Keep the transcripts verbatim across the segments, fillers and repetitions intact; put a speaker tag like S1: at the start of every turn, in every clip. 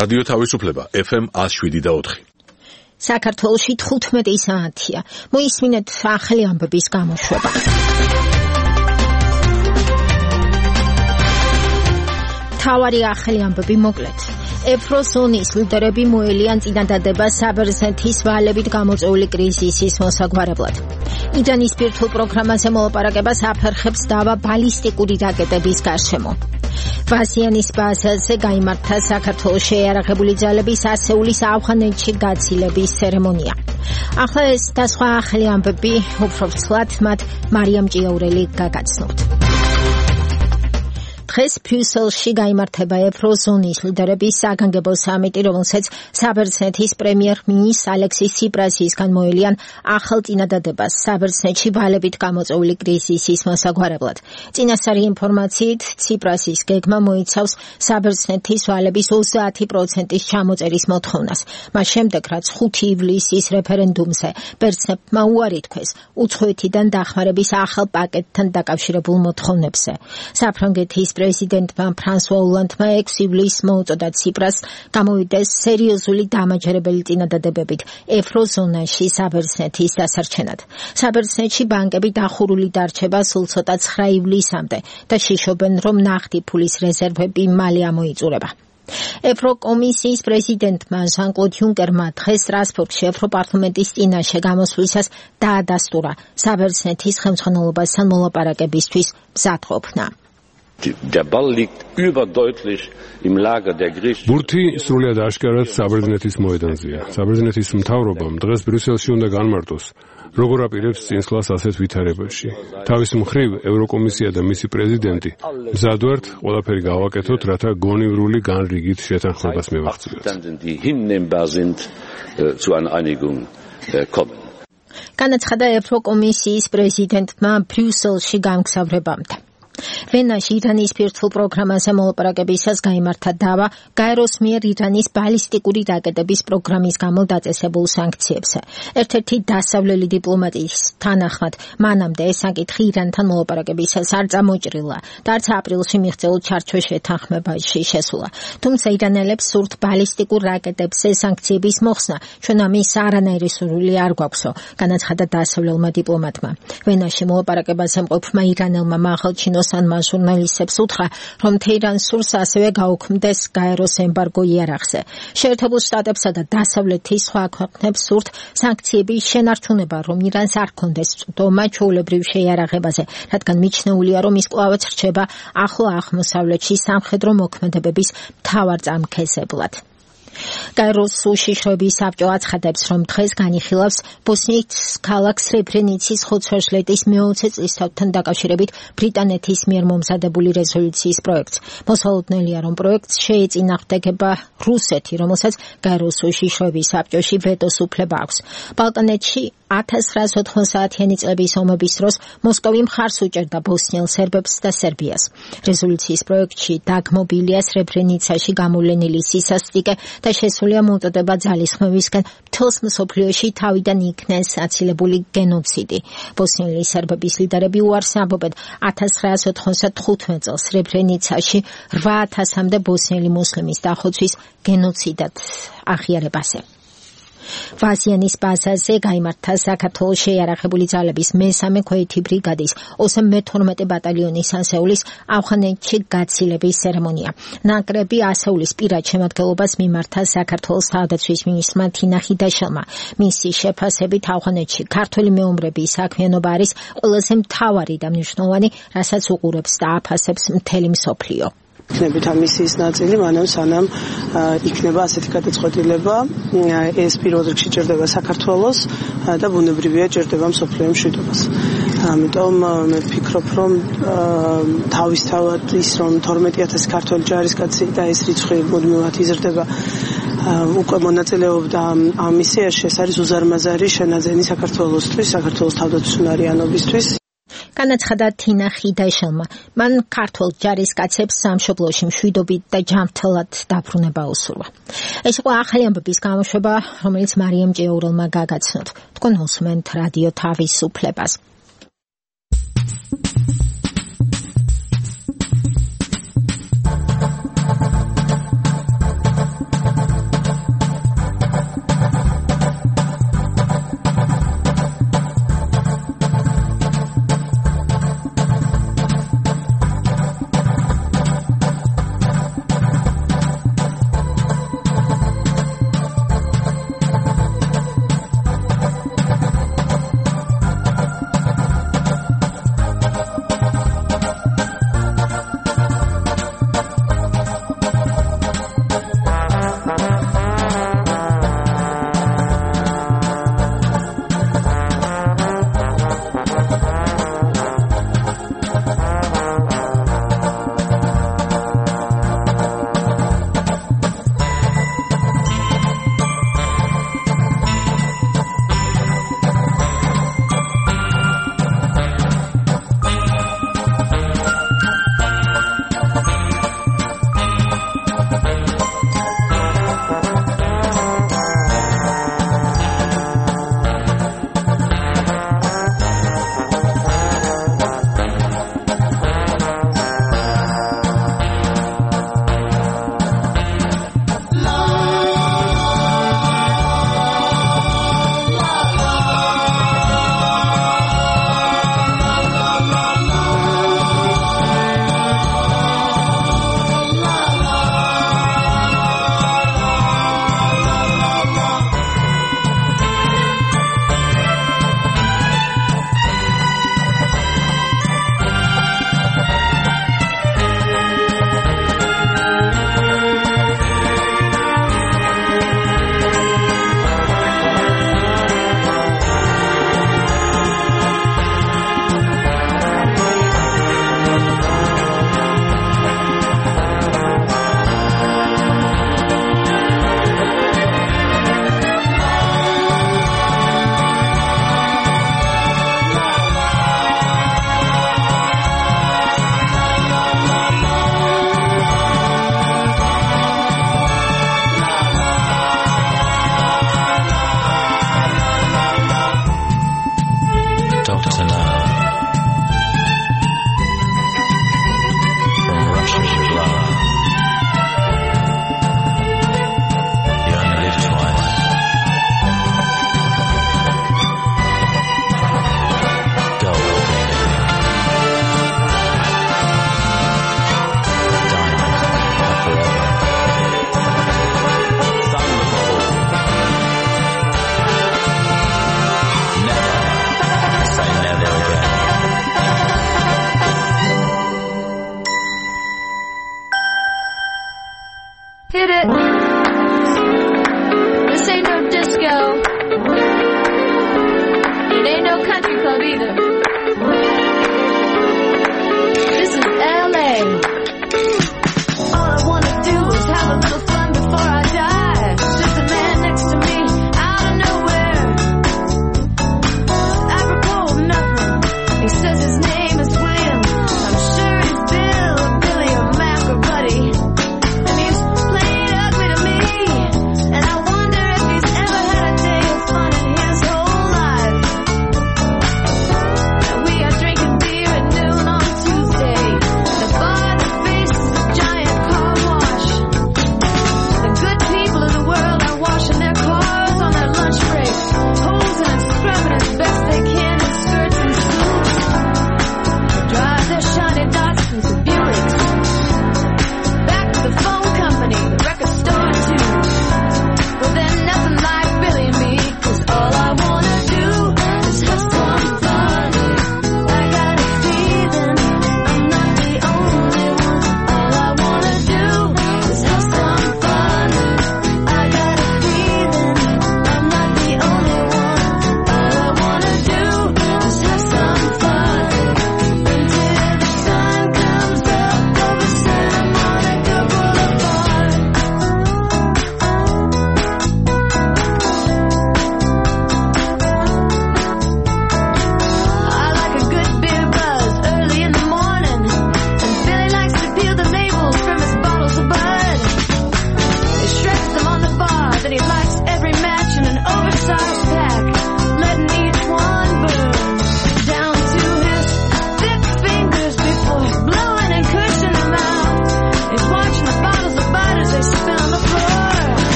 S1: რადიო თავისუფლება ეფ ემ one oh seven და four.
S2: საქართველოში თხუთმეტი საათია. მოისმინეთ ახალი ამბების გამოშვება. თავარი ახალი ამბები მოკლედ. ევროზონის ლიდერები მოელიან წინადადებას საბერძნეთის ვალებით გამოწვეული კრიზისის მოსაგვარებლად. ირანის ბირთვულ პროგრამაზე მოლაპარაკებას აფერხებს დავა ბალისტიკური რაკეტების გარშემო. ვაზიანის ბაზაზე გაიმართა საქართველოს შეიარაღებული ძალების ასეულის ავღანეთში გაცილების ცერემონია. ახლა ეს და სხვა ახალი ამბები უფრო ვრცლად მათ მარიამ ჭიაურელი გაგაცნობთ. დღეს ბრიუსელში გაიმართება ევროზონის ლიდერების საგანგებო სამიტი, რომელსაც საბერძნეთის პრემიერ-მინისტრ ალექსის ციპრასისგან მოელიან ახალ წინადადებას საბერძნეთში ვალებით გამოწვეული კრიზისის მოსაგვარებლად. წინასწარი ინფორმაციით, ციპრასის გეგმა მოიცავს საბერძნეთის ვალების ოცდაათი პროცენტის ჩამოწერის მოთხოვნას. მას შემდეგ, რაც ხუთი ივლისის რეფერენდუმზე ბერძნებმა უარი თქვეს უცხოეთიდან დახმარების ახალ პაკეტთან დაკავშირებულ მოთხოვნებზე. საფრანგეთის პრეზიდენტმა ფრანსუა ოლანდმა ექვსი ივლისს მოუწოდა ციპრას გამოვიდეს სერიოზული დამაჯერებელი წინადადებებით ევროზონაში საბერძნეთის დასარჩენად. საბერძნეთში ბანკები დახურული დარჩება სულ ცოტა ცხრა ივლისამდე და შიშობენ, რომ ნახტი ფულის რეზერვები მალე ამოიწურება. ევროკომისიის პრეზიდენტმა ჟან-კლოდ იუნკერმა დღეს სტრასბურგში ევროპარლამენტის წინაშე გამოსვლისას დაადასტურა საბერძნეთის ხელმძღვანელობასთან მოლაპარაკებისთვის მზადყოფნა.
S3: ბურთი სრულიად აშკარად საბერძნეთის მოედანზეა. საბერძნეთის მთავრობამ დღეს ბრიუსელში უნდა განმარტოს, როგორ აპირებს წინსვლას ასეთ ვითარებაში. თავის მხრივ ევროკომისია და მისი პრეზიდენტი მზად ვართ ყველაფერი გავაკეთოთ, რათა გონივრული განრიგით შეთანხმებას მივაღწიოთ.
S2: განაცხადა ევროკომისიის პრეზიდენტმა ბრიუსელში გამგზავრებამდე. ვენაში ირანის ბირთვულ პროგრამაზე მოლაპარაკებისას გაიმართა დავა გაეროს მიერ ირანის ბალისტიკური რაკეტების პროგრამის გამო დაწესებულ სანქციებზე. ერთ-ერთი დასავლელი დიპლომატის თანახმად მანამდე ეს საკითხი ირანთან მოლაპარაკებისას არ წამოჭრილა და არც აპრილში მიღწეულ ჩარჩოს შეთანხმებაში შესულა. თუმცა ირანელებს სურთ ბალისტიკურ რაკეტებზე სანქციების მოხსნა, ჩვენ ამის არანაირი სურვილი არ გვაქვსო, განაცხადა დასავლელმა დიპლომატმა. ვენაში მოლაპარაკებაზე მყოფმა ირანელმა მაღალჩინოს ანმა ჟურნალისტებს უთხრა, რომ თეირანს სურს ასევე გაუქმდეს გაეროს ემბარგო იარაღზე. შეერთებულ შტატებსა და დასავლეთის სხვა ქვეყნებს სურთ სანქციების შენარჩუნება, რომ ირანს არ ჰქონდეს წვდომა ჩვეულებრივ შეიარაღებაზე, რადგან მიჩნეულია, რომ ის კვლავაც რჩება ახლო აღმოსავლეთში სამხედრო მოქმედებების მთავარ წამქესებლად. გაეროს უშიშროების საბჭო აცხადებს, რომ დღეს განიხილავს ბოსნიის ქალაქ სრებრენიცის ხოცვერჟლეტის მეოცე წლისთავთან დაკავშირებით ბრიტანეთის მიერ მომზადებული რეზოლუციის პროექტს. მოსალოდნელია, რომ პროექტს შეეწინააღმდეგება რუსეთი, რომელსაც გაეროს უშიშროების საბჭოში ვეტოს უფლება აქვს. ბალკანეთში ათას ცხრაას ოთხმოცდაათიანი წლების ომების დროს მოსკოვი მხარს უჭერდა ბოსნიელ სერბებს და სერბიას. რეზოლუციის პროექტში დაგმობილია სრებრენიცაში გამოვლენილი სისასტიკე და შესულია მოუწოდება ძალისხმევისგან მთელს მსოფლიოში თავიდან იქნეს აცილებული გენოციდი. ბოსნიელი სერბების ლიდერები უარს ამბობენ ათას ცხრაას ოთხმოცდათხუთმეტ წელს სრებრენიცაში რვა ათასამდე ბოსნიელი მუსლიმის დახოცვის გენოციდად აღიარებაზე. ვაზიანის ბაზაზე გაიმართა საქართველოს შეიარაღებული ძალების მესამე ქვეითი ბრიგადის ოცდაათი მეთორმეტე ბატალიონის ასეულის ავღანეთში გაცილების ცერემონია. ნაკრები ასეულის პირად შემადგენლობას მიმართა საქართველოს თავდაცვის მინისტრმა თინა ხიდაშელმა. მისი შეფასებით ავღანეთში ქართველი მეომრების საქმიანობა არის ყველაზე მთავარი და მნიშვნელოვანი, რასაც უყურებს და აფასებს მთელი მსოფლიო.
S4: იქნებით ამისიის ნაწილი, მანამ სანამ იქნება ასეთი გადაწყვეტილება, ეს პირველ რიგში ჭირდება საქართველოს და ბუნებრივია ჭირდება მსოფლიო მშვიდობას. ამიტომ მე ვფიქრობ, რომ თავისთავად ის, რომ თორმეტი ათასი ქართველი ჯარისკაცი და ეს რიცხვი მუდმივად იზრდება, უკვე მონაწილეობდა ამ მისიაში, ეს არის უზარმაზარი შენაძენი საქართველოსთვის, საქართველოს თავდაცვისუნარიანობისთვის.
S2: განაცხადა თინა ხიდაშელმა. მან ქართულ ჯარისკაცებს სამშობლოში მშვიდობით და ჯანმრთელად დაბრუნება უსურვა. ეს იყო ახალი ამბების გამოშვება, რომელიც მარიამ ჭიაურელმა გაგაცნოთ. თქვენ უსმენთ რადიო თავისუფლებას.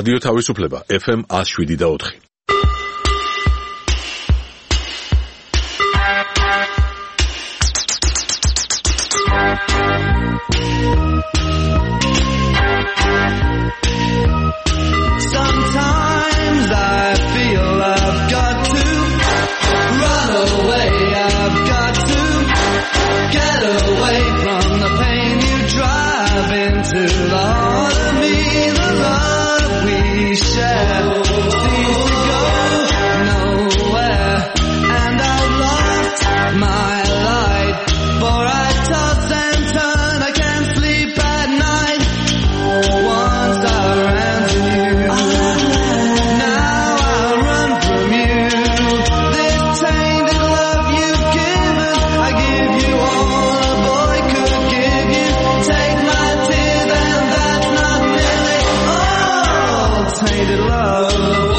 S1: რადიო თავისუფლება ეფ ემ one oh seven და four.
S5: Sometimes I feel I've got to run away, I've got to get away from the pain you drive into the heart of me. The love we share seems to go nowhere, and I've lost my light, for I toss and turn, I can't sleep at night. Once I ran to you, now I run from you. This tainted love you've given, I give you all a boy could give you. Take my tears and that's not nearly all. Tainted love,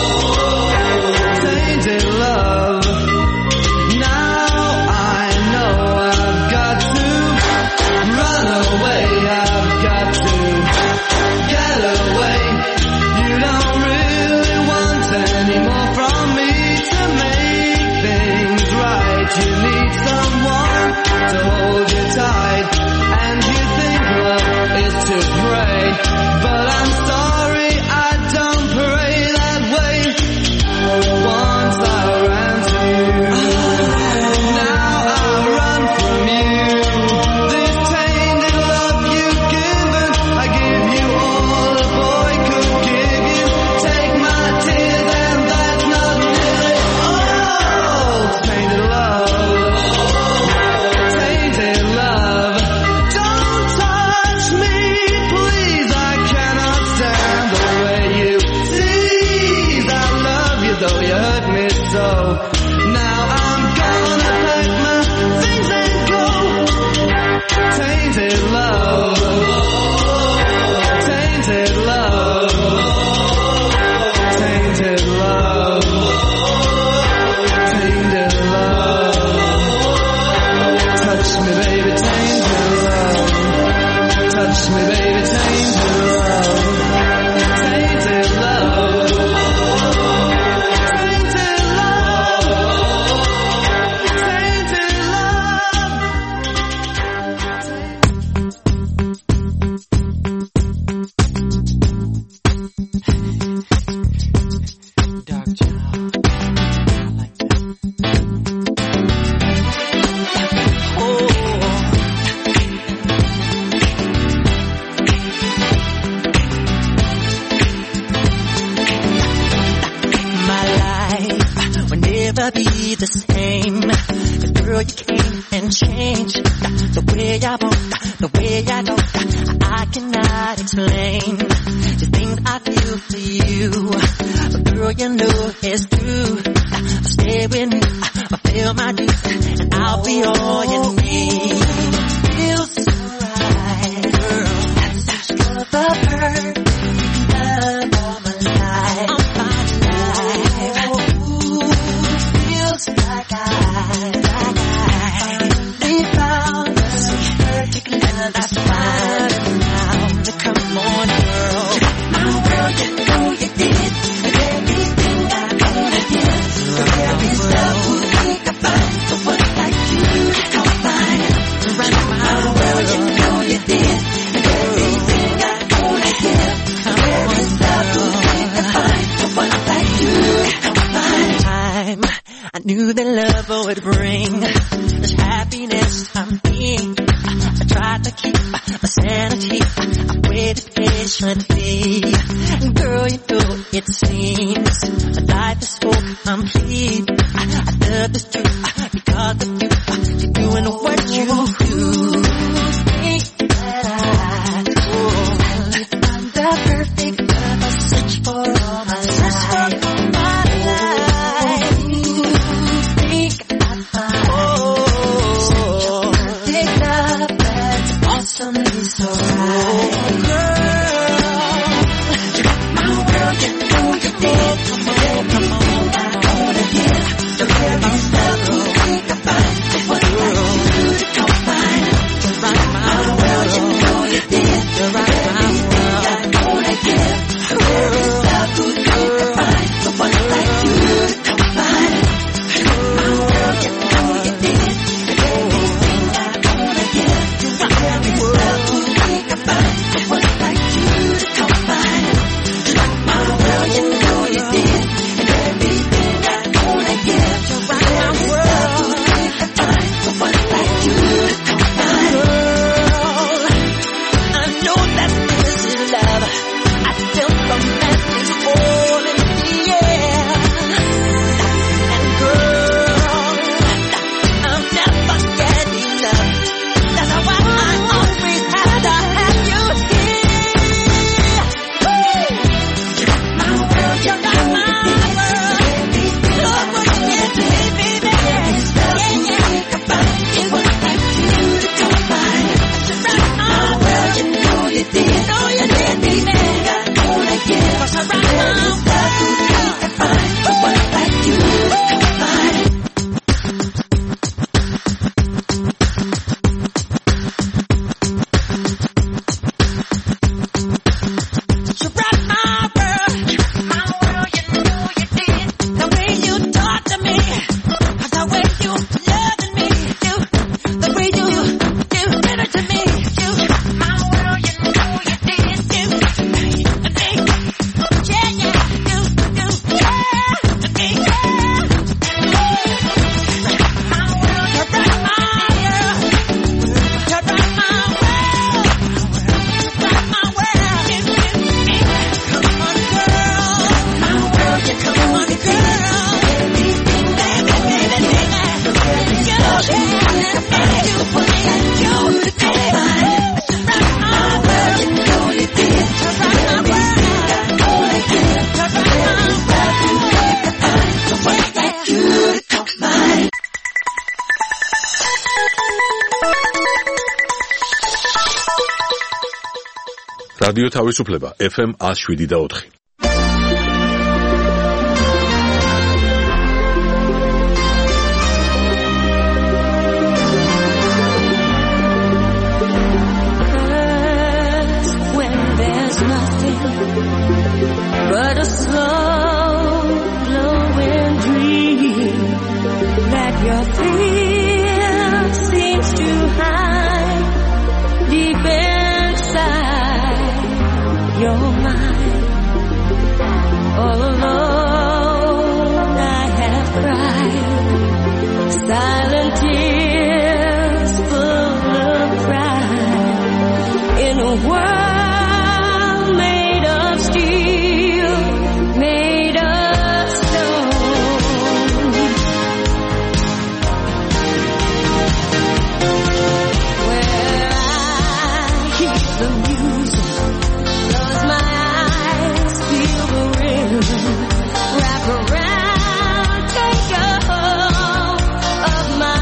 S5: tainted love. Now I know I've got to run away, I've got to get away. You don't really want any more from me to make things right. You need someone to hold you tight, and you think love is to pray, but I'm sorry, I don't pray that way. Once I ran to you, now I run from you. This tainted love you've given, I give you all a boy could give you. Take my tears and that's not nearly all. Tainted love, tainted love. Don't touch me, please, I cannot stand the way you tease. I love you though you hurt me so. Now I'm gonna pack my things and go. Tainted love, tainted love, tainted love, tainted love. Touch me, baby, tainted love. Touch me, baby, tainted love. Tainted love, tainted
S6: be the same. Cause girl, you came and changed the way I walk, the way I talk. I cannot explain the things I feel for you. But girl, you know it's true. Stay with me, I feel my dues, and I'll be all you need. Feels so right, girl. That's just the perfect love all my life. I'm fine life. Feels like I, like I finally found the sweet perfect love that's fine now. To come on, girl. My girl, you know you did everything I wanna give. The very stuff who think I find someone like you to come find. Right, my girl, you know you did everything I wanna give. The very stuff who think I find someone like you to come find. Time I knew that love would bring this happiness I'm in. I tried to keep my sanity. I waited patiently. And girl, you know it seems my life is so complete. I love this truth because of you. You're doing what you do. Think that I do. I'm the perfect love I search for all my life. Something so right, girl. My girl, you know you did. Come on, come on, I wanna get the very stuff you think I find. What I want you to come find. Right, my girl, you know you did. You're right, my world. I wanna get the very stuff
S1: რადიო თავისუფლება ეფ ემ one oh seven და four.
S7: But a slow blowing dream that your fear seems to hide deep inside your mind. All alone I have cried silent tears full of pride in a world wrap around, take a hold of my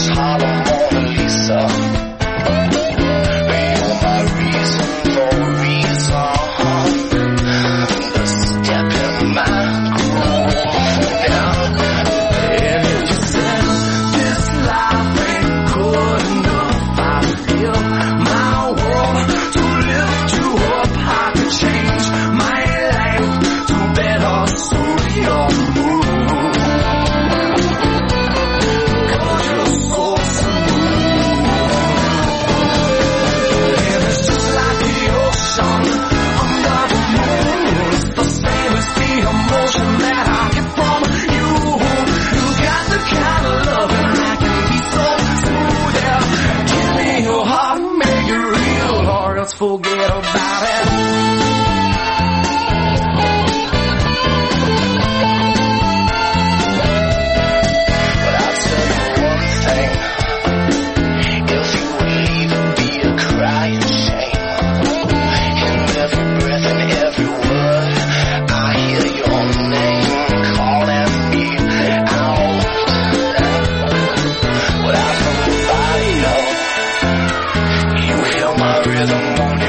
S5: Forget about it. But I'll tell you one thing. If you leave, it'll be a crying shame. In every breath and every word, I hear your name calling me out. Without nobody else, you hear my rhythm.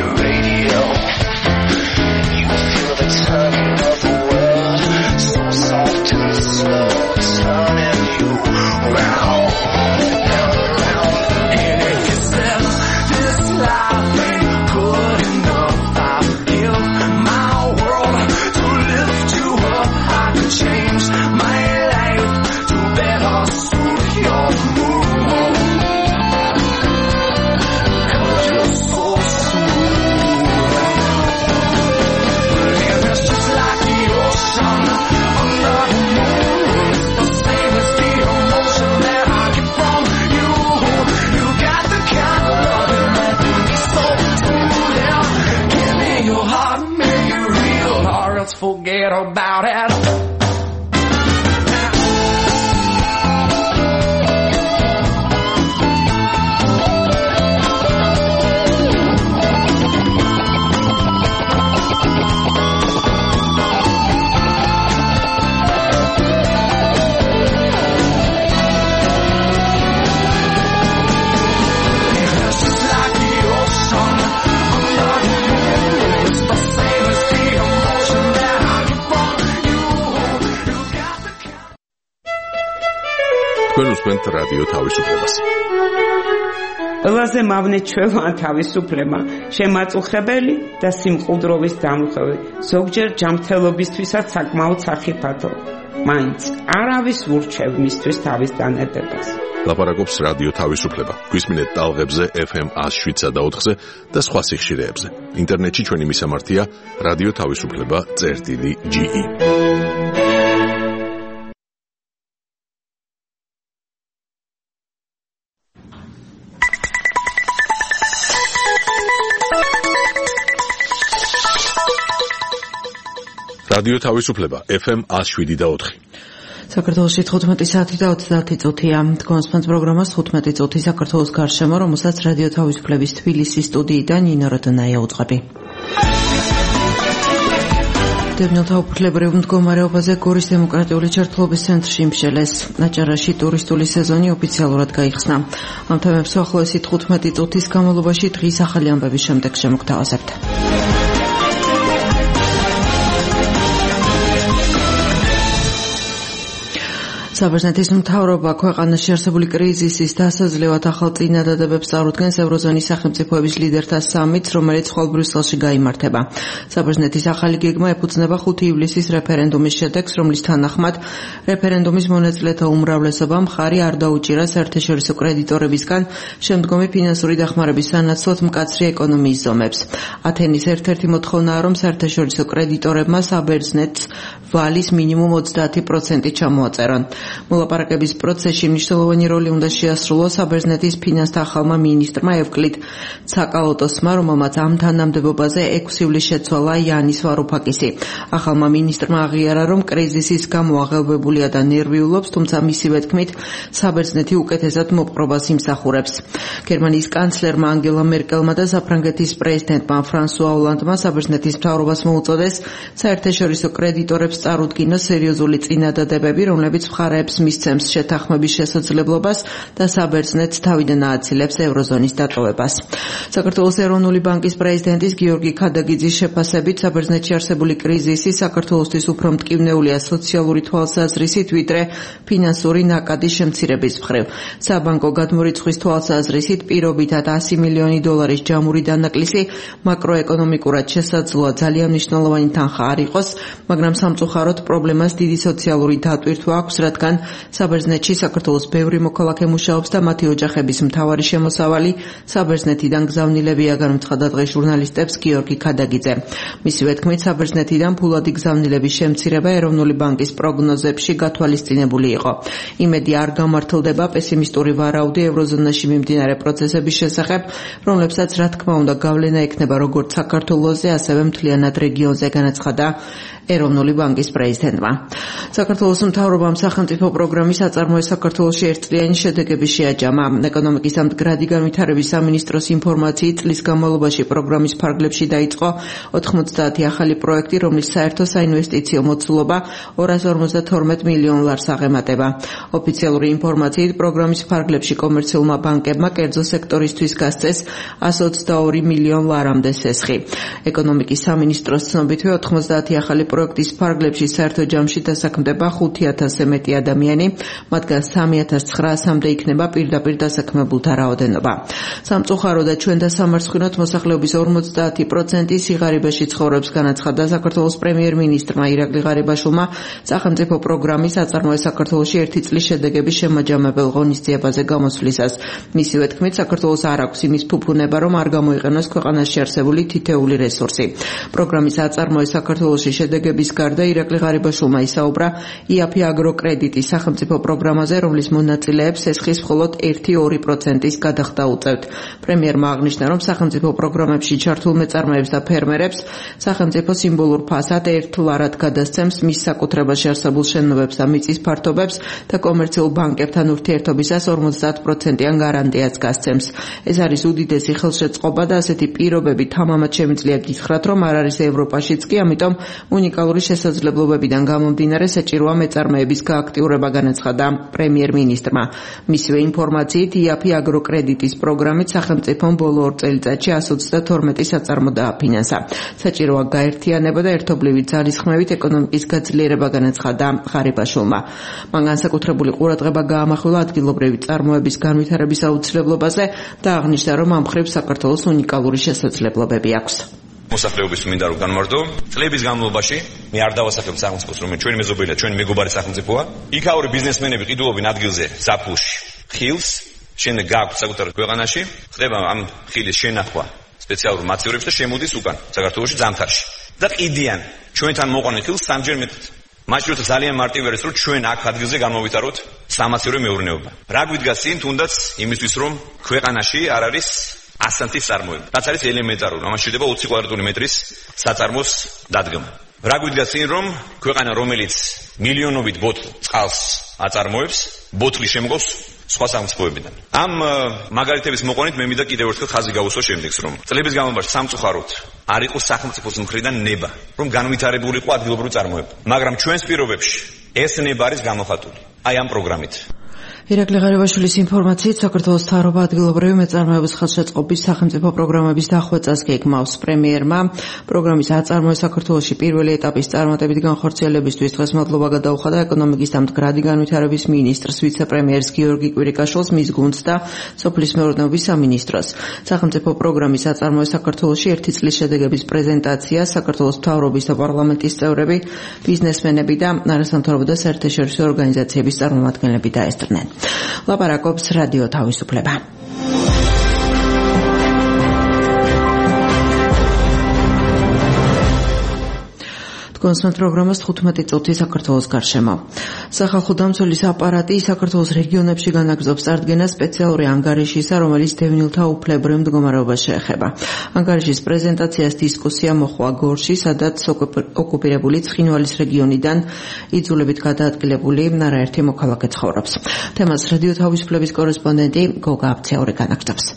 S5: Forget about it.
S1: თქვენ უსმენთ რადიო თავისუფლებას.
S8: ყველაზე მავნე ჩვევა თავისუფლება, შემაწუხებელი და სიმყუდროვის დამხევი, ზოგჯერ ჯანმრთელობისთვისაც საკმაოდ სახიფათო. მაინც არავის ურჩევ მისთვის თავის დანებებას.
S1: ლაპარაკობს რადიო თავისუფლება. გვისმინეთ ტალღებზე ეფ ემ one oh seven და ოთხზე და სხვა სიხშირეებზე. ინტერნეტში ჩვენი მისამართია რადიო თავისუფლება წერტილი ჯი ი. რადიო თავისუფლება ეფ ემ one oh seven და ოთხი.
S9: საქართველოში თხუთმეტი საათი და ოცდაათი წუთია. თქვენს პროგრამას თხუთმეტი წუთი საქართველოს გარშემო, რომელსაც რადიო თავისუფლების თბილისის სტუდიიდან ნინო როდონაია უძღვები. დევნილთა უფლებრივ მდგომარეობაზე გორის დემოკრატიული ჯერთლობის ცენტრში იმშელეს. აჭარაში ტურისტული სეზონი ოფიციალურად გაიხსნა. ამ თემებს უახლოესი თხუთმეტი წუთის განმავლობაში დღის ახალი ამბების შემდეგ შემოგთავაზებთ. საბერძნეთის მთავრობა ქვეყანაში არსებული კრიზისის დასაძლევად ახალ წინადადებებს წარუდგენს ევროზონის სახელმწიფოების ლიდერთა სამიტს, რომელიც ხვალ ბრიუსელში გაიმართება. საბერძნეთის ახალი გეგმა ეფუძნება ხუთი ივლისის რეფერენდუმის შედეგს, რომლის თანახმად რეფერენდუმის მონაწილეთა უმრავლესობამ მხარი არ დაუჭირა საერთაშორისო კრედიტორებისგან შემდგომი ფინანსური დახმარების სანაცვლოდ მკაცრი ეკონომიის ზომებს. ათენის ერთ-ერთი მოთხოვნაა, რომ საერთაშორისო კრედიტორებმა საბერძნეთს ვალის მინიმუმ ოცდაათი პროცენტი ჩამოაწერონ. მოლაპარაკების პროცესში მნიშვნელოვანი როლი უნდა შეასრულოს საბერძნეთის ფინანსთა ახალმა მინისტრმა ევკლიდ ცაკალოტოსმა, რომელმაც ამ თანამდებობაზე ექვსი ივლისს შეცვალა იანის ვარუფაკისი. ახალმა მინისტრმა აღიარა, რომ კრიზისის გამო აღელვებულია და ნერვიულობს, თუმცა მისივე თქმით საბერძნეთი უკეთესად მოპყრობას იმსახურებს. გერმანიის კანცლერმა ანგელა მერკელმა და საფრანგეთის პრეზიდენტმა ფრანსუა ოლანდმა საბერძნეთის მთავრობას მოუწოდეს საერთაშორისო კრედიტორებს წარუდგინოს სერიოზული წინადადებები, რომლებიც მხარეებს მისცემს შეთანხმების შესაძლებლობას და საბერძნეთს თავიდან ააცილებს ევროზონის დატოვებას. საქართველოს ეროვნული ბანკის პრეზიდენტის გიორგი ქადაგიძის შეფასებით საბერძნეთში არსებული კრიზისი საქართველოსთვის უფრო მტკივნეულია სოციალური თვალსაზრისით, ვიდრე ფინანსური ნაკადის შემცირების მხრივ. საბანკო გადმორიცხვის თვალსაზრისით პირობითად ასი მილიონი დოლარის ჯამური დანაკლისი მაკროეკონომიკურად შესაძლოა ძალიან მნიშვნელოვანი თანხა არ იყოს, მაგრამ სამწუხაროდ პრობლემას დიდი სოციალური დატვირთვა აქვს, რადგან საბერძნეთში საქართველოს ბევრი მოქალაქე მუშაობს და მათი ოჯახების მთავარი შემოსავალი საბერძნეთიდან გზავნილებია, განუცხადა დღეს ჟურნალისტებს გიორგი ქადაგიძე. მისივე თქმით, საბერძნეთიდან ფულადი გზავნილების შემცირება ეროვნული ბანკის პროგნოზებში გათვალისწინებული იყო. იმედი არ გამართლდება პესიმისტური ვარაუდი ევროზონაში მიმდინარე პროცესების შესახებ, რომლებსაც რა თქმა უნდა გავლენა ექნება როგორც საქართველოზე, ასევე მთლიანად რეგიონზე, განაცხადა ეროვნული ბანკის პრეზიდენტმა. საქართველოს მთავრობამ სახელმწიფო პროგრამის აწარმოეს საქართველოში ერთწლიანი შედეგები შეაჯამა. ეკონომიკის და მდგრადი განვითარების სამინისტროს ინფორმაციით წლის განმავლობაში პროგრამის ფარგლებში დაიწყო ოთხმოცდაათი ახალი პროექტი, რომლის საერთო საინვესტიციო მოცულობა ორას ორმოცდათორმეტ მილიონ ლარს აღემატება. ოფიციალური ინფორმაციით პროგრამის ფარგლებში კომერციულმა ბანკებმა კერძო სექტორისთვის გასცეს ასი ოცდაორი მილიონ ლარამდე სესხი. ეკონომიკის სამინისტროს ცნობითვე ოთხმოცდაათი ახალი პროექტის ფარგლებში საერთო ჯამში დასაქმდება ხუთი ათასზე მეტი ადამიანი, მათგან სამი ათას ცხრაასამდე იქნება პირდაპირ დასაქმებულთა რაოდენობა. სამწუხაროდ და ჩვენ დასამარცხინოთ მოსახლეობის ორმოცდაათი პროცენტი სიღარიბეში ცხოვრობს, განაცხადა საქართველოს პრემიერ-მინისტრმა ირაკლი ღარიბაშვილმა სახელმწიფო პროგრამის აწარმოეს საქართველოში ერთი წლის შედეგების შემაჯამებელ ღონისძიებაზე გამოსვლისას. მისივე თქმით, საქართველოს არ აქვს იმის ფუფუნება, რომ არ გამოიყენოს ქვეყანაში არსებული თითეული რესურსი. პროგრამის აწარმოეს საქართველოში შედეგების გარდა ირაკლი ღარიბაშვილმა ისაუბრა იაფი აგროკრედიტის სახელმწიფო პროგრამაზე, რომლის მონაწილეებს სესხის მხოლოდ ერთი ორი პროცენტის გადახდა უწევთ. პრემიერმა აღნიშნა, რომ სახელმწიფო პროგრამებში ჩართულ მეწარმეებს და ფერმერებს სახელმწიფო სიმბოლურ ფასად ერთ ლარად გადასცემს მის საკუთრებაში არსებულ შენობებს და მიწის ფართობებს და კომერციულ ბანკებთან ურთიერთობისას ორმოცდაათ პროცენტიან გარანტიას გასცემს. ეს არის უდიდესი ხელშეწყობა და ასეთი პირობები თამამად შემიძლია გითხრათ, რომ არ არის ევროპაშიც კი, ამიტომ უნიკალური შესაძლებლობებიდან გამომდინარე საჭიროა მეწარმეების გააქტიურება, განაცხადა პრემიერ-მინისტრმა. მისივე ინფორმაციით იაფი აგროკრედიტის პროგრამით სახელმწიფომ ბოლო ორ წელიწადში ასი ოცდათორმეტი საწარმო დააფინანსა. საჭიროა გაერთიანება და ერთობლივი ძალისხმევით ეკონომიკის გაძლიერება, განაცხადა ღარიბაშვილმა. მან განსაკუთრებული ყურადღება გაამახვილა ადგილობრივი წარმოების განვითარების აუცილებლობაზე და აღნიშნა, რომ ამ მხრივ საქართველოს უნიკალური შესაძლებლობები აქვს.
S10: მოსახლეობის მინდა რომ განმარტო, წლების განმავლობაში მე არ დავასახელებ სახელმწიფოს, რომ ჩვენი მეზობელია, ჩვენი მეგობარი სახელმწიფოა. იქაური ბიზნესმენები ყიდულობენ ადგილზე საფულში ხილს, შემდეგ გააქვთ საკუთარ ქვეყანაში, ხდება ამ ხილის შენახვა სპეციალურ მაცევრებში და შემოდის უკან საქართველოში ზამთარში. და ყიდიან ჩვენთან მოყვანილ ხილს სამჯერ მეტად. მაშინ როცა ძალიან მარტივი არის, რომ ჩვენ აქ ადგილზე გამოვიტაროთ სამაცივრო მეურნეობა. რა გვიდგას წინ, თუნდაც იმისთვის, რომ ქვეყანაში არ არის ასანთის წარმოება. რაც არის ელემენტარული. ამას შეიძლება ოცი კვადრატული მეტრის საწარმოს დადგმა. რა გვიდგას წინ, რომ ქვეყანა, რომელიც მილიონობით ბოთლ წყალს აწარმოებს, ბოთლი შემგავს სხვა სახელმწიფოებიდან. ამ მაგალითების მოყვანით მე მინდა კიდევ ერთხელ ხაზი გავუსვა შემდეგს, რომ წლების განმავლობაში სამწუხაროდ არ იყოს სახელმწიფოს მხრიდან ნება, რომ განვითარებული იყო ადგილობრივი წარმოება. მაგრამ ჩვენს პირობებში ეს ნება არის გამოხატული. აი ამ პროგრამით.
S9: ირაკლი ღარიბაშვილის ინფორმაციით საქართველოს მთავრობა ადგილობრივი მეწარმეობის ხელშეწყობის სახელმწიფო პროგრამების დახვეწას გეგმავს. პრემიერმა პროგრამის აწარმოეს საქართველოში პირველი ეტაპის წარმატებით განხორციელებისთვის დღეს მადლობა გადაუხადა ეკონომიკის და მდგრადი განვითარების მინისტრს, ვიცე-პრემიერს გიორგი კვირიკაშვილს, მის გუნდს და სოფლის მეურნეობის სამინისტროს. სახელმწიფო პროგრამის აწარმოეს საქართველოში ერთი წლის შედეგების პრეზენტაცია საქართველოს მთავრობის და პარლამენტის წევრები, ბიზნესმენები და არასამთავრობო და საერთაშორისო ორგანიზაციების წარმომადგენლები დაესწრნენ. ლაპარაკობს რადიო თავისუფლება. კონსულტ პროგრამას თხუთმეტი წუთი საქართველოს გარშემო. სახალხო დამცველის აპარატი საქართველოს რეგიონებში განაგრძობს წარდგენას სპეციალური ანგარიშისა, რომელიც დევნილთა უფლებრივ მდგომარეობას შეეხება. ანგარიშის პრეზენტაციას დისკუსია მოჰყვა გორში, სადაც ოკუპირებული ცხინვალის რეგიონიდან იძულებით გადაადგილებული არაერთი მოქალაქე ცხოვრობს. თემას რადიო თავისუფლების კორესპონდენტი გოგა აბცეური განაგრძობს.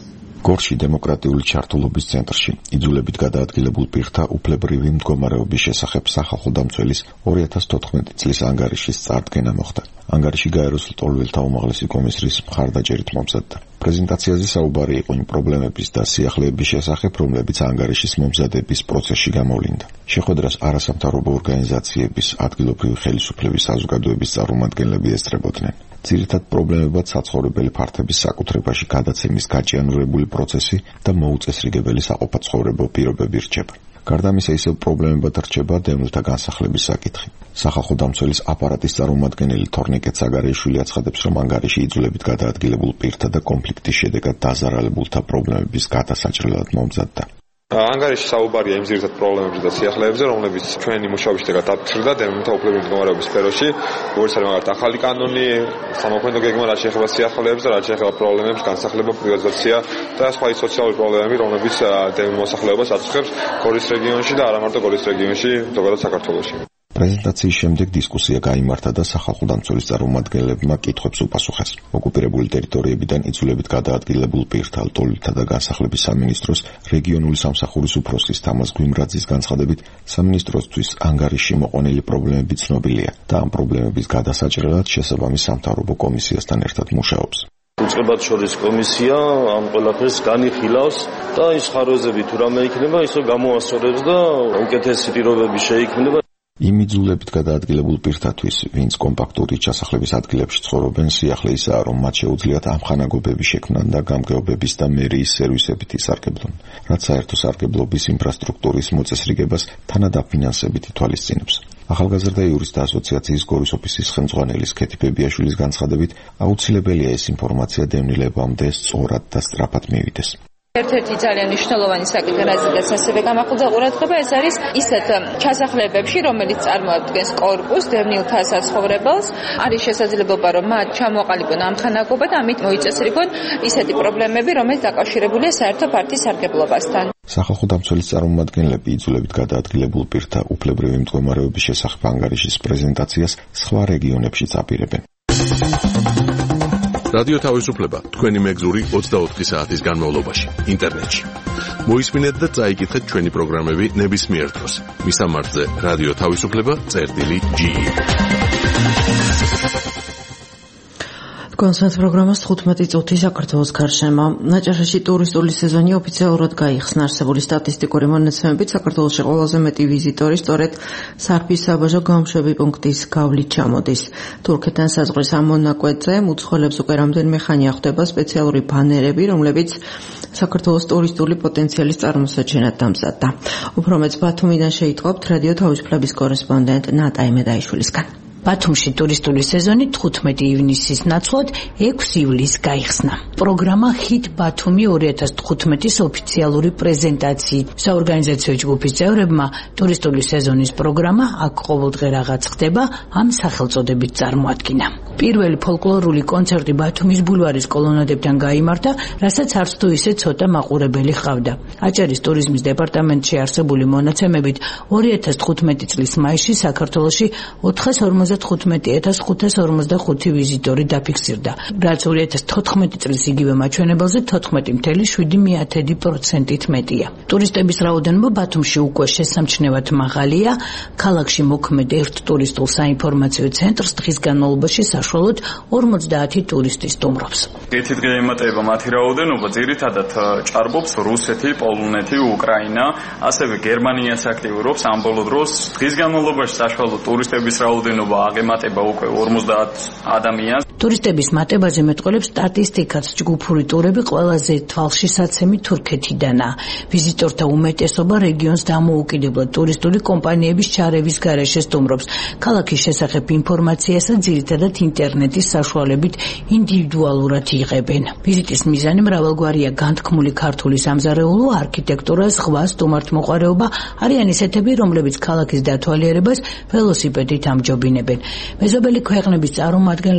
S11: გორში დემოკრატიული ჩართულობის ცენტრში იძულებით გადაადგილებულ პირთა უფლებრივი მდგომარეობის შესახებ სახალხო დამცველის ორი ათას თოთხმეტი წლის ანგარიშის წარდგენა მოხდა. ანგარიში გაეროს ლტოლვილთა უმაღლესი კომისრის მხარდაჭერით მომზადდა. პრეზენტაციაზე საუბარი იყო იმ პრობლემების და სიახლეების შესახებ, რომლებიც ანგარიშის მომზადების პროცესში გამოვლინდა. შეხვედრას არასამთავრობო ორგანიზაციების, ადგილობრივი ხელისუფლების საზოგადოების წარმომადგენლები ესწრებოდნენ. ძირითად პრობლემებად საცხოვრებელი ფართების საკუთრებაში გადაცემის გაჭიანურებული პროცესი და მოუწესრიგებელი საყოფაცხოვრებო პირობები რჩება. გარდა ამისა, ისევ პრობლემებად რჩება დევნილთა განსახლების საკითხი. სახალხო დამცველის აპარატის წარმომადგენელი თორნიკე ცაგარეიშვილი აცხადებს, რომ ანგარიში იძულებით გადაადგილებულ პირთა და კონფლიქტის შედეგად დაზარალებულთა პრობლემების გადასაჭრელად მომზადდა.
S12: ანგარიში საუბარია იმ ძირითად პრობლემებზე და სიახლეებზე, რომლებიც ჩვენი მუშაობის შედეგად დაფიქსირდა დევნილთა უფლებრივი მდგომარეობის სფეროში, როგორც არის მაგალითად ახალი კანონი, სამოქმედო გეგმა, რაც შეეხება სიახლეებს და რაც შეეხება პრობლემებს, განსახლება, პრივატიზაცია და სხვა სოციალური პრობლემები, რომლებიც დევნილ მოსახლეობას აწუხებს გორის რეგიონში და არა მარტო გორის რეგიონში, ზოგადად საქართველოში.
S11: პრეზენტაციის შემდეგ დისკუსია გაიმართა და სახალხო დამცველის წარმომადგენლებმა კითხვებს უპასუხეს. ოკუპირებული ტერიტორიებიდან იძულებით გადაადგილებულ პირთა, ლტოლვილთა და განსახლების სამინისტროს რეგიონული სამსახურის უფროსის თამაზ გვიმრაძის განცხადებით, სამინისტროსთვის ანგარიში მოყვანილი პრობლემები ცნობილია და ამ პრობლემების გადასაჭრელად შესაბამის სამთავრობო კომისიასთან ერთად მუშაობს.
S13: უწყებად შორის კომისია ამ ყველაფერს განიხილავს და ის ხარვეზები თუ რამე იქნება, ისო გამოასწორებს და უკეთესი პირობები შეიქმნება.
S11: იმ იძულებით გადაადგილებულ პირთათვის, ვინც კომპაქტური ჩასახლების ადგილებში ცხოვრობენ, სიახლე ისაა, რომ მათ შეუძლიათ ამხანაგობები შექმნან და გამგეობების და მერიის სერვისებით ისარგებლონ, რაც საერთო სარგებლობის ინფრასტრუქტურის მოწესრიგებას თანადაფინანსებით ითვალისწინებს. ახალგაზრდა იურისტთა ასოციაციის გორის ოფისის ხელმძღვანელის ქეთი ბებიაშვილის განცხადებით, აუცილებელია ეს ინფორმაცია დევნილებამდე სწორად და სწრაფად მივიდეს.
S14: ერთ-ერთი ძალიან მნიშვნელოვანი საკითხი, რაზეც ასევე გამახვილდა ყურადღება, ეს არის ისეთ ჩასახლებებში, რომელიც წარმოადგენს კორპუს დევნილთა საცხოვრებელს, არის შესაძლებლობა, რომ მათ ჩამოყალიბონ ამხანაგობა და ამით მოიწესრიგონ ისეთი პრობლემები, რომელიც დაკავშირებულია საერთო ფართის სარგებლობასთან.
S11: სახალხო დამცველის წარმომადგენლები იძულებით გადაადგილებულ პირთა უფლებრივი მდგომარეობის შესახებ ანგარიშის პრეზენტაციას სხვა რეგიონებშიც აპირებენ.
S1: რადიო თავისუფლება თქვენი მეგზური ოცდაოთხი საათის განმავლობაში ინტერნეტში. მოისმინეთ და წაიკითხეთ ჩვენი პროგრამები ნებისმიერ დროს. მისამართზე რადიო თავისუფლება წერტილი ჯი ი.
S9: კონსერტ პროგრამას თხუთმეტი წუთი საქართველოს გარშემო. ნაჭრაში ტურისტული სეზონი ოფიციალურად გაიხსნა. არსებული სტატისტიკური მონაცემებით საქართველოში ყველაზე მეტი ვიზიტორი სწორედ სარფის საბაჟო გამშვები პუნქტის გავლით ჩამოდის. თურქეთთან საზღვრის ამ მონაკვეთზე მუცხოველებს უკვე რამდენიმე ხანია ხვდება სპეციალური ბანერები, რომლებიც საქართველოს ტურისტული პოტენციალის წარმოსაჩენად დამზადდა. უფრო მეც ბათუმიდან შეიტყობთ რადიო თავისუფლების კორესპონდენტ ნატა იმედაიშვილისგან.
S15: ბათუმში ტურისტული სეზონი თხუთმეტი ივნისის ნაცვლად ექვსი ივლისს გაიხსნა. პროგრამა ხით ბათუმი ორი ათას თხუთმეტის ოფიციალური პრეზენტაციით. საორგანიზაციო ჯგუფის წევრებმა ტურისტული სეზონის პროგრამა აქ ყოველდღე რაღაც ხდება ამ სახელწოდებით წარმოადგინა. პირველი ფოლკლორული კონცერტი ბათუმის ბულვარის კოლონადებთან გაიმართა, რასაც არც თუ ისე ცოტა მაყურებელი ჰყავდა. აჭარის ტურიზმის დეპარტამენტში არსებული მონაცემებით ორი ათას თხუთმეტი წლის მაისში საქართველოში ოთხას ორმოცდათხუთმეტი ათას ხუთას ორმოცდახუთი ვიზიტორი დაფიქსირდა, რაც ორი ათას თოთხმეტი წლის იგივე მაჩვენებელზე თოთხმეტი კoma შვიდი პროცენტით მეტია. ტურისტების რაოდენობა ბათუმში უკვე შესამჩნევად მაღალია. ქალაქში მოქმედ ერთ ტურისტულ საინფორმაციო ცენტრს დღის განმავლობაში საშუალოდ ორმოცდაათი ტურისტი სტუმრობს.
S16: ერთი დღე ემატება მათი რაოდენობა, ძირითადად ჭარბობს რუსეთი, პოლონეთი, უკრაინა, ასევე გერმანიაც აქტიურობს ამ ბოლო დროს. დღის განმავლობაში საშუალო ტურისტების რაოდენობა აღემატება უკვე ორმოცდაათ ადამიანს.
S15: ტურისტების მატებაზე მეტყველებს სტატისტიკაც. ჯგუფური ტურები ყველაზე თვალშისაცემი თურქეთიდანაა. ვიზიტორთა უმეტესობა რეგიონს დამოუკიდებლად ტურისტული კომპანიების ჩარევის გარეშე სტუმრობს. ქალაქის შესახებ ინფორმაციასაც ძირითადად ინტერნეტის საშუალებით ინდივიდუალურად იღებენ. ვიზიტის მიზანი მრავალგვარია: განთქმული ქართული სამზარეულო, არქიტექტურა, ზღვა, სტუმართმოყვარეობა. არიან ისეთები, რომლებიც ქალაქის დათვალიერებას ველოსიპედით ამჯობინებენ. მეზობელი ქვეყნების წარმომადგენლების გარდა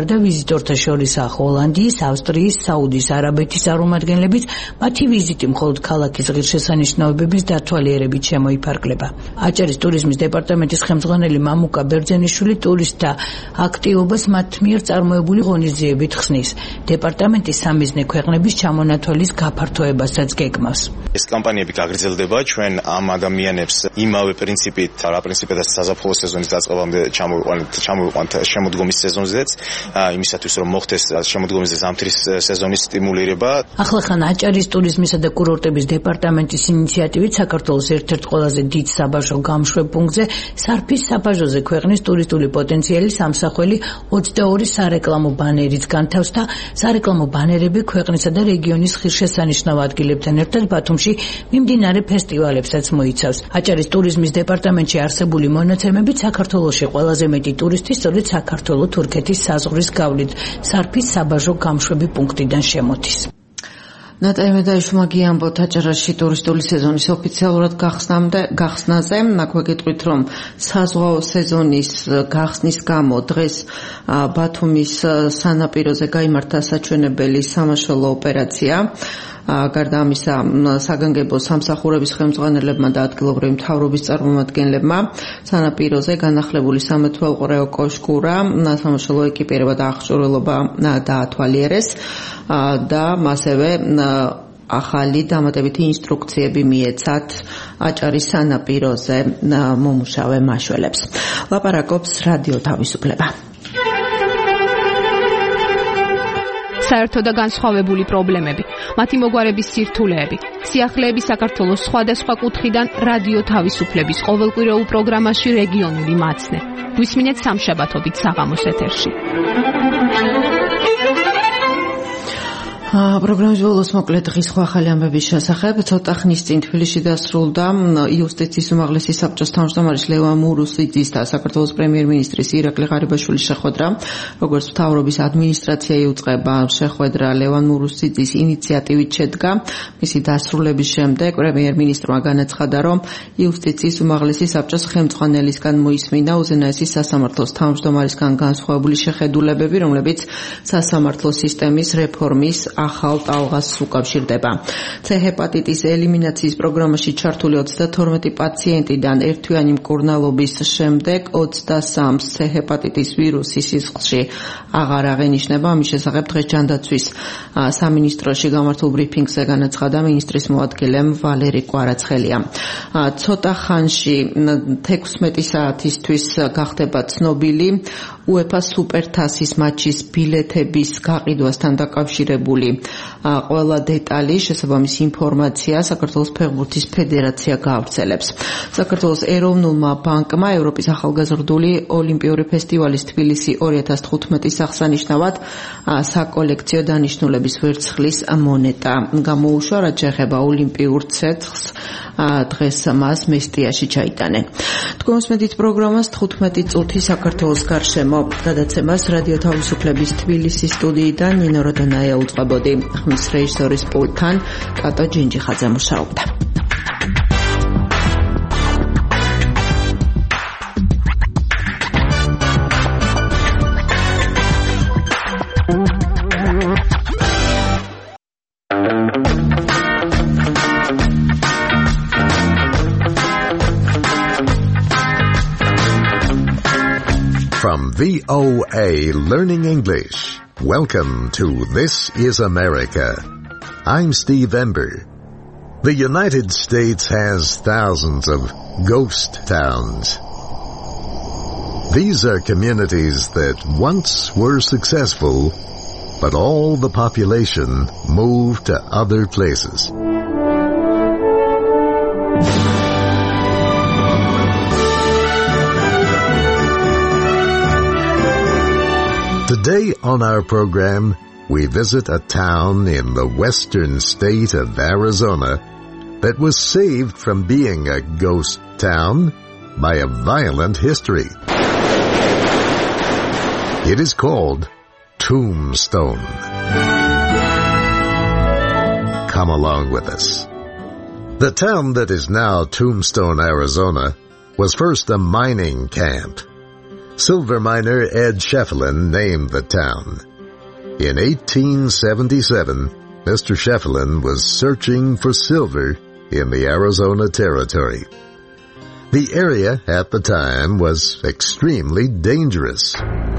S15: და ვიზიტორთა შორისაა ჰოლანდიის, ავსტრიის, საუდის არაბეთის წარმომადგენლებიც, მათი ვიზიტი მხოლოდ ქალაქის ღირსშესანიშნაობების დათვალიერებით შემოიფარგლება. აჭარის ტურიზმის დეპარტამენტის ხელმძღვანელი მამუკა ბერძენიშვილი ტურისტთა აქტივობას მათ მიერ წარმოებული ღონისძიებით ხსნის. დეპარტამენტი სამიზნე ქვეყნების ჩამონათვალის გაფართოებასაც გეგმავს.
S17: ეს კამპანიები გაგრძელდება ჩვენ ამ ადამიანებს იმავე პრინციპით, რა პრინციპედაც საზაფხულო სეზონის დაწყებამდე ჩამოვიყვანთ, ჩამოვიყვანთ შემოდგომის სეზონზეც, იმისათვის რომ მოხდეს შემოდგომის და ზამთრის სეზონის სტიმულირება.
S15: ახლახან აჭარის ტურიზმისა და კურორტების დეპარტამენტის ინიციატივით საქართველოს ერთ-ერთ ყველაზე დიდ საბაჟო გამშვებ პუნქტზე სარფის საბაჟოზე ქვეყნის ტურისტული პოტენციალი სამსახველი ოცდაორი სარეკლამო ბანერიც განთავსდა. სარეკლამო ბანერები ქვეყნისა და რეგიონის ღირსშესანიშნავ ადგილებთან ერთად ბათუმში მიმდინარე ფესტივალებსაც მოიცავს. აჭარის ტურიზმის დეპარტამენტში არსებული მონაცემებით საქართველოში ყველაზე მეტი ტურისტი სწორედ საქართველო-თურქეთის საზღვრის გავლით სარფის საბაჟო გამშვები პუნქტიდან შემოდის.
S9: ნატალია მედაიშვილმა გიამბოთ აჭარაში ტურისტული სეზონის ოფიციალურად გახსნამდე გახსნაზე. აქვე გეტყვით, რომ საზღვაო სეზონის გახსნის გამო დღეს ბათუმის სანაპიროზე გაიმართა საჩვენებელი სამაშველო ოპერაცია. გარდა ამისა, საგანგებო სამსახურების ხელმძღვანელებმა და ადგილობრივი მთავრობის წარმომადგენლებმა სანაპიროზე განახლებული სამეთვალყურეო კოშკურა სამაშველო ეკიპირება და აღჭურვილობა დაათვალიერეს და ასევე ახალი დამატებითი ინსტრუქციები მიეცათ აჭარის სანაპიროზე მომუშავე მაშველებს. ლაპარაკობს რადიო თავისუფლება.
S18: საერთო და განსხვავებული პრობლემები, მათი მოგვარების სირთულეები, სიახლეები საქართველოს სხვადასხვა კუთხიდან რადიო თავისუფლების ყოველკვირეულ პროგრამაში რეგიონული მაცნე. გვისმინეთ სამშაბათობით საღამოს ეთერში.
S9: პროგრამის ბოლოს მოკლედ დღის სხვა ახალი ამბების შესახებ. ცოტა ხნის წინ თბილისში დასრულდა იუსტიციის უმაღლესი საბჭოს თავმჯდომარის ლევან მურუსიძის და საქართველოს პრემიერ-მინისტრის ირაკლი ღარიბაშვილის შეხვედრა. როგორც მთავრობის ადმინისტრაცია იუწყება, შეხვედრა ლევან მურუსიძის ინიციატივით შედგა. მისი დასრულების შემდეგ პრემიერ-მინისტრმა განაცხადა, რომ იუსტიციის უმაღლესი საბჭოს ხელმძღვანელისგან მოისმინა უზენაესი სასამართლოს თავმჯდომარისგან განსხვავებული შეხედულებები, რომლებიც სასამართლო სისტემის რეფორმის ახალ ტალღას უკავშირდება. C ჰეპატიტის ელიმინაციის პროგრამაში ჩართული ოცდათორმეტი პაციენტიდან ერთთვიანი მკურნალობის შემდეგ ოცდასამს C ჰეპატიტის ვირუსი სისხლში აღარ აღენიშნება. ამის შესახებ დღეს ჯანდაცვის სამინისტროში გამართულ ბრიფინგზე განაცხადა მინისტრის მოადგილემ ვალერი კვარაცხელია. ცოტა ხანში თექვსმეტი საათისთვის გახდება ცნობილი UEFA სუპერთასის მატჩის ბილეთების გაყიდვასთან დაკავშირებული ყველა დეტალი, შესაბამისი ინფორმაცია საქართველოს ფეხბურთის ფედერაცია გაავრცელებს. საქართველოს ეროვნულმა ბანკმა ევროპის ახალგაზრდული ოლიმპიური ფესტივალის თბილისი ორი ათას თხუთმეტის აღსანიშნავად საკოლექციო დანიშნულების ვერცხლის მონეტა გამოუშვა, რაც შეეხება ოლიმპიურ ცეცხლს. დღეს მას მესტიაში ჩაიტანენ. თქვენს მედით პროგრამას თხუთმეტი წუთი საქართველოს გარშემო გადაცემას რადიო თავისუფლების თბილისის სტუდიიდან ნინო როდონაია უწყებოდი. ხმის რეჟისორის პულტთან კატო ჯინჯიხაძე მუშაობდა.
S19: From V O A Learning English, welcome to This is America. I'm Steve Ember. The United States has thousands of ghost towns. These are communities that once were successful, but all the population moved to other places. Today on our program, we visit a town in the western state of Arizona that was saved from being a ghost town by a violent history. It is called Tombstone. Come along with us. The town that is now Tombstone, Arizona, was first a mining camp. silver miner Ed Sheffelin named the town. In eighteen seventy-seven, Mister Sheffelin was searching for silver in the Arizona Territory. The area at the time was extremely dangerous.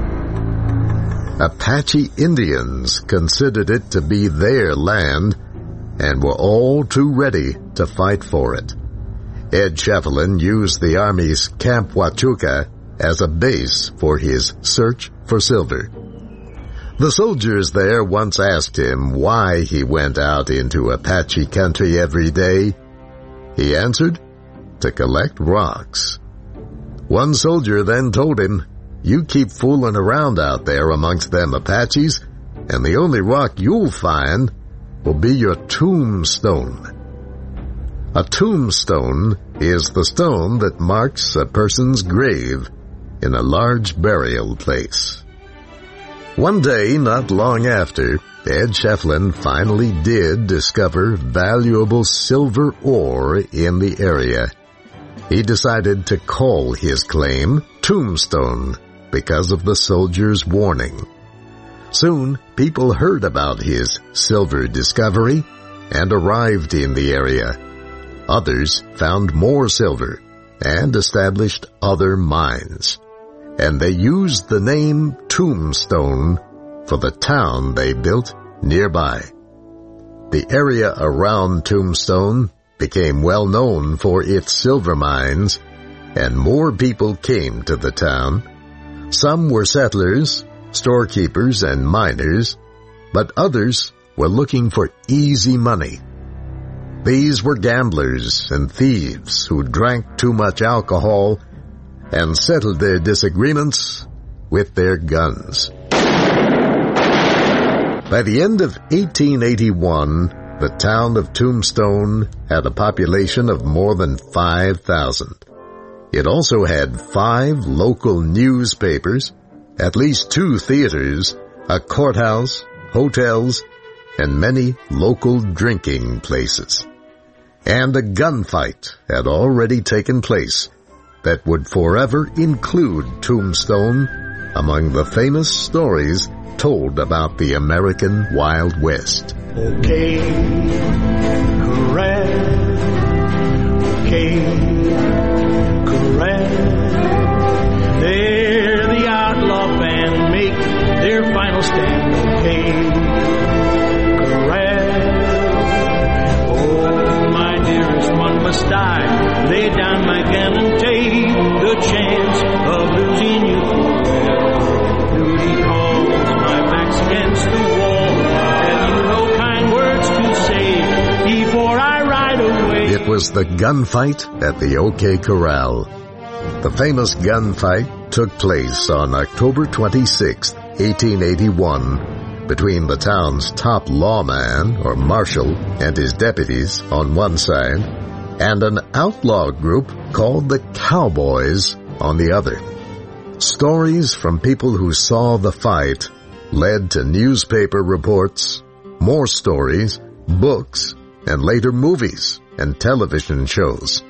S19: Apache Indians considered it to be their land and were all too ready to fight for it. Ed Sheffelin used the Army's Camp Huachuca as a base for his search for silver. The soldiers there once asked him why he went out into Apache country every day. He answered, to collect rocks. One soldier then told him, you keep fooling around out there amongst them Apaches, and the only rock you'll find will be your tombstone. A tombstone is the stone that marks a person's grave in a large burial place. One day, not long after, Ed Sheffelin finally did discover valuable silver ore in the area. He decided to call his claim Tombstone because of the soldier's warning. Soon, people heard about his silver discovery and arrived in the area. Others found more silver and established other mines. And they used the name Tombstone for the town they built nearby. The area around Tombstone became well known for its silver mines, and more people came to the town. Some were settlers, storekeepers, and miners, but others were looking for easy money. These were gamblers and thieves who drank too much alcohol and settled their disagreements with their guns. By the end of eighteen eighty-one, the town of Tombstone had a population of more than five thousand. It also had five local newspapers, at least two theaters, a courthouse, hotels, and many local drinking places. And a gunfight had already taken place that would forever include Tombstone among the famous stories told about the American Wild West.
S5: Okay, correct. Okay, correct. They're the outlaw band, make their final stand. Okay, correct. Oh, my dearest one must die. Lay down my gun and take the chance of losing you forever. Duty calls, my back's against the wall. Have you no kind words to say before I ride away?
S19: It was the gunfight at the OK Corral. The famous gunfight took place on October twenty-sixth, eighteen eighty-one, between the town's top lawman, or marshal, and his deputies on one side, and an outlaw group called the Cowboys on the other. Stories from people who saw the fight led to newspaper reports, more stories, books, and later movies and television shows.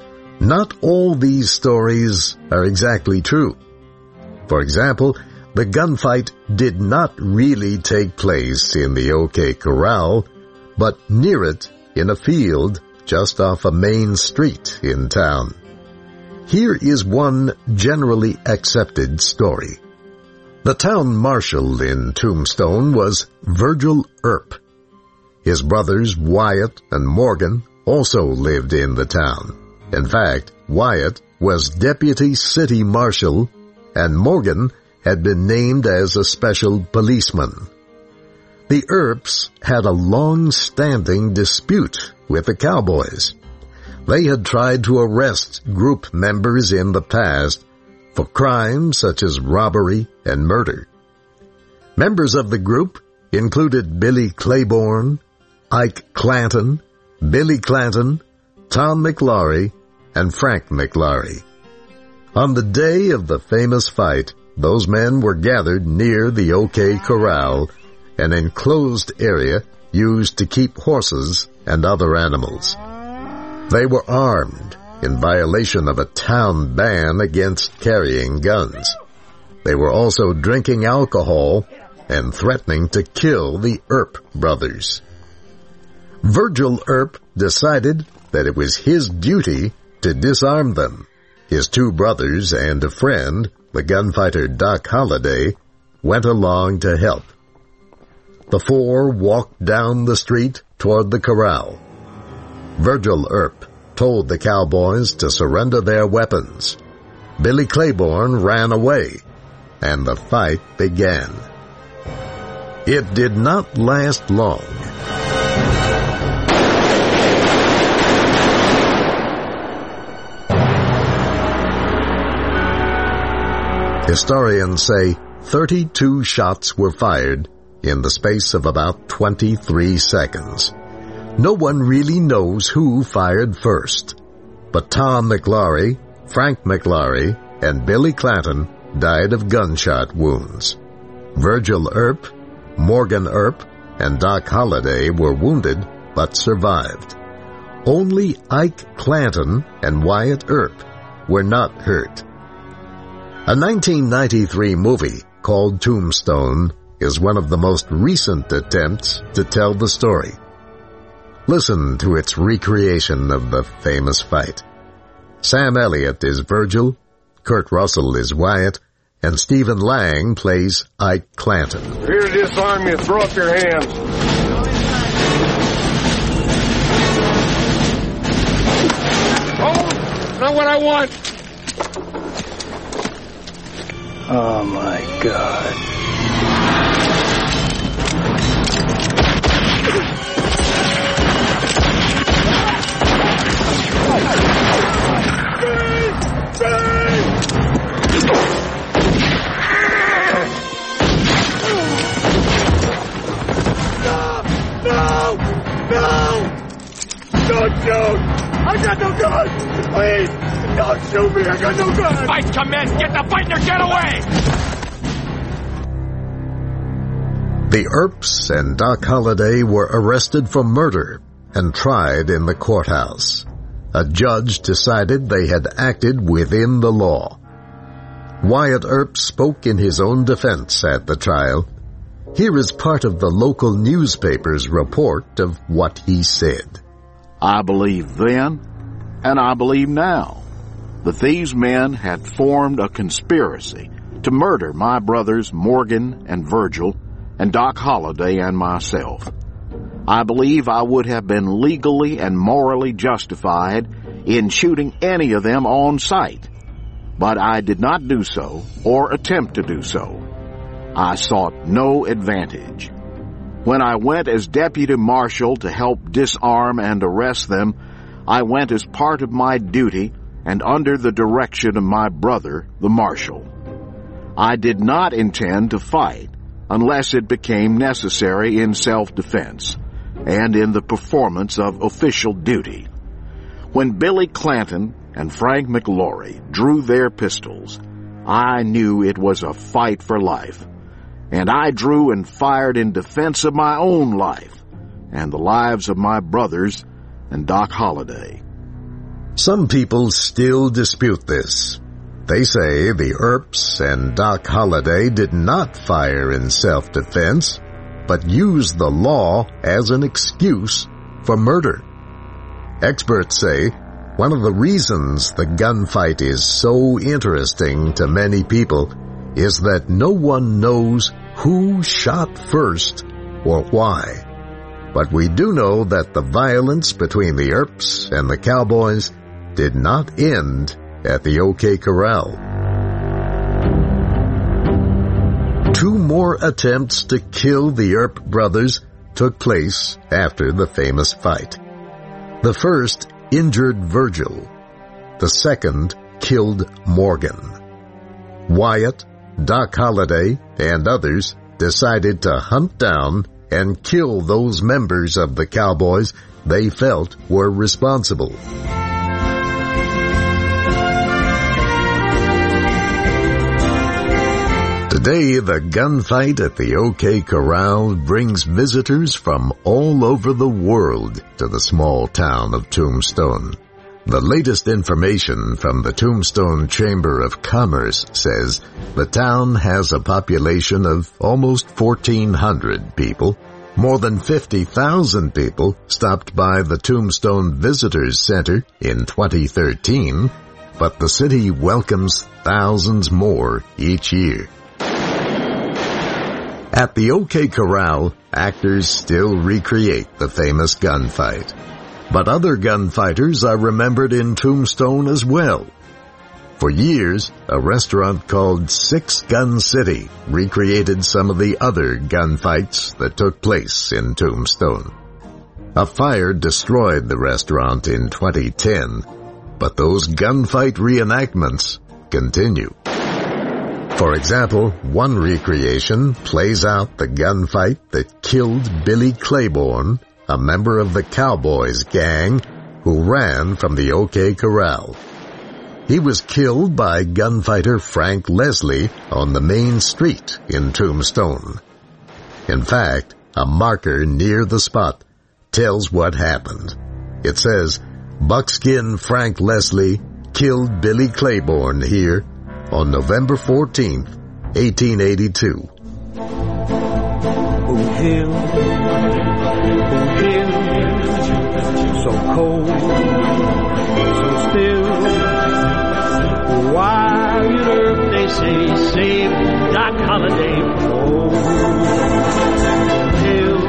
S19: Not all these stories are exactly true. For example, the gunfight did not really take place in the OK Corral, but near it in a field just off a main street in town. Here is one generally accepted story. The town marshal in Tombstone was Virgil Earp. His brothers Wyatt and Morgan also lived in the town. In fact, Wyatt was deputy city marshal, and Morgan had been named as a special policeman. The Earps had a long-standing dispute with the Cowboys. They had tried to arrest group members in the past for crimes such as robbery and murder. Members of the group included Billy Claiborne, Ike Clanton, Billy Clanton, Tom McLaury, and Frank McLaury. On the day of the famous fight, those men were gathered near the OK Corral, an enclosed area used to keep horses and other animals. They were armed in violation of a town ban against carrying guns. They were also drinking alcohol and threatening to kill the Earp brothers. Virgil Earp decided that it was his duty to disarm them. His two brothers and a friend, the gunfighter Doc Holliday, went along to help. The four walked down the street toward the corral. Virgil Earp told the cowboys to surrender their weapons. Billy Claiborne ran away, and the fight began. It did not last long. Historians say thirty-two shots were fired in the space of about twenty-three seconds. No one really knows who fired first, but Tom McLaury, Frank McLaury, and Billy Clanton died of gunshot wounds. Virgil Earp, Morgan Earp, and Doc Holliday were wounded but survived. Only Ike Clanton and Wyatt Earp were not hurt. A nineteen ninety-three movie called Tombstone is one of the most recent attempts to tell the story. Listen to its recreation of the famous fight. Sam Elliott is Virgil, Kurt Russell is Wyatt, and Stephen Lang plays Ike Clanton.
S20: Here to disarm you, throw up your hands. Oh, not what I want.
S21: Oh my God.
S20: No! No! Don't shoot! I got no gun! Please! Don't shoot me! I got no gun!
S22: Fight commence! Get the fighter! Get away!
S19: The Earps and Doc Holliday were arrested for murder and tried in the courthouse. A judge decided they had acted within the law. Wyatt Earp spoke in his own defense at the trial. Here is part of the local newspaper's report of what he said.
S23: I believed then, and I believe now, that these men had formed a conspiracy to murder my brothers Morgan and Virgil, and Doc Holliday and myself. I believe I would have been legally and morally justified in shooting any of them on sight, but I did not do so or attempt to do so. I sought no advantage. When I went as deputy marshal to help disarm and arrest them, I went as part of my duty and under the direction of my brother, the marshal. I did not intend to fight unless it became necessary in self-defense and in the performance of official duty. When Billy Clanton and Frank McLaury drew their pistols, I knew it was a fight for life, and I drew and fired in defense of my own life and the lives of my brothers and Doc Holliday.
S19: Some people still dispute this. They say the Earps and Doc Holliday did not fire in self-defense, but used the law as an excuse for murder. Experts say one of the reasons the gunfight is so interesting to many people is that no one knows who shot first or why. But we do know that the violence between the Earps and the Cowboys did not end at the OK Corral. Two more attempts to kill the Earp brothers took place after the famous fight. The first injured Virgil. The second killed Morgan. Wyatt, Doc Holliday, and others decided to hunt down and kill those members of the Cowboys they felt were responsible. Today, the gunfight at the OK Corral brings visitors from all over the world to the small town of Tombstone. The latest information from the Tombstone Chamber of Commerce says the town has a population of almost fourteen hundred people. More than fifty thousand people stopped by the Tombstone Visitors Center in twenty thirteen, but the city welcomes thousands more each year. At the OK Corral, actors still recreate the famous gunfight. But other gunfighters are remembered in Tombstone as well. For years, a restaurant called Six Gun City recreated some of the other gunfights that took place in Tombstone. A fire destroyed the restaurant in twenty ten, but those gunfight reenactments continue. For example, one recreation plays out the gunfight that killed Billy Claiborne, a member of the Cowboys gang who ran from the OK Corral. He was killed by gunfighter Frank Leslie on the main street in Tombstone. In fact, a marker near the spot tells what happened. It says, Buckskin Frank Leslie killed Billy Claiborne here on November fourteenth, eighteen eighty-two.
S21: Boot Hill, Boot Hill, so cold, so still. While you earth, they say, save Doc Holliday from old Hill.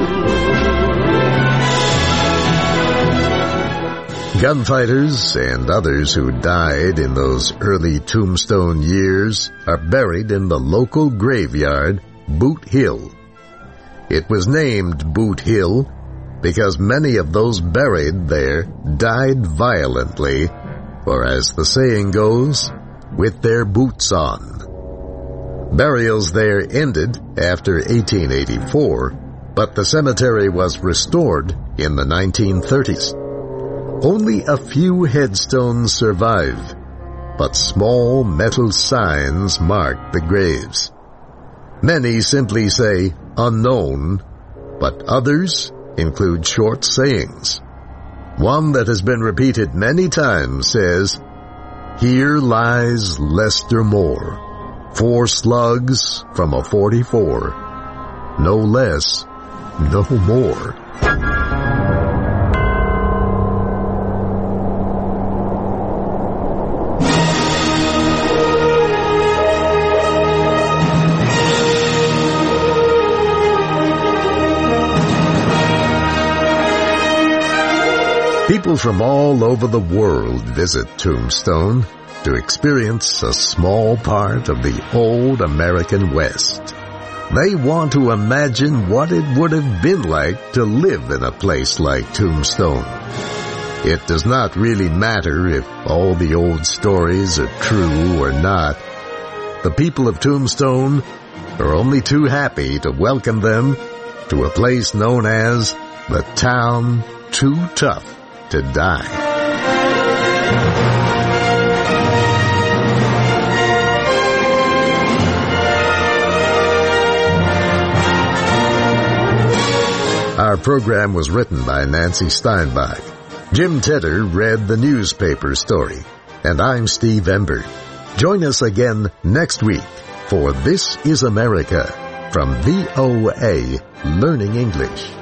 S19: Gunfighters and others who died in those early Tombstone years are buried in the local graveyard, Boot Hill. It was named Boot Hill because many of those buried there died violently, or as the saying goes, with their boots on. Burials there ended after eighteen eighty-four, but the cemetery was restored in the nineteen thirties. Only a few headstones survive, but small metal signs mark the graves. Many simply say unknown, but others include short sayings. One that has been repeated many times says, "Here lies Lester Moore, four slugs from a forty-four, no less, no more." People from all over the world visit Tombstone to experience a small part of the old American West. They want to imagine what it would have been like to live in a place like Tombstone. It does not really matter if all the old stories are true or not. The people of Tombstone are only too happy to welcome them to a place known as the Town Too Tough to Die. Our program was written by Nancy Steinbach. Jim Tedder read the newspaper story. And I'm Steve Ember. Join us again next week for This is America from V O A Learning English.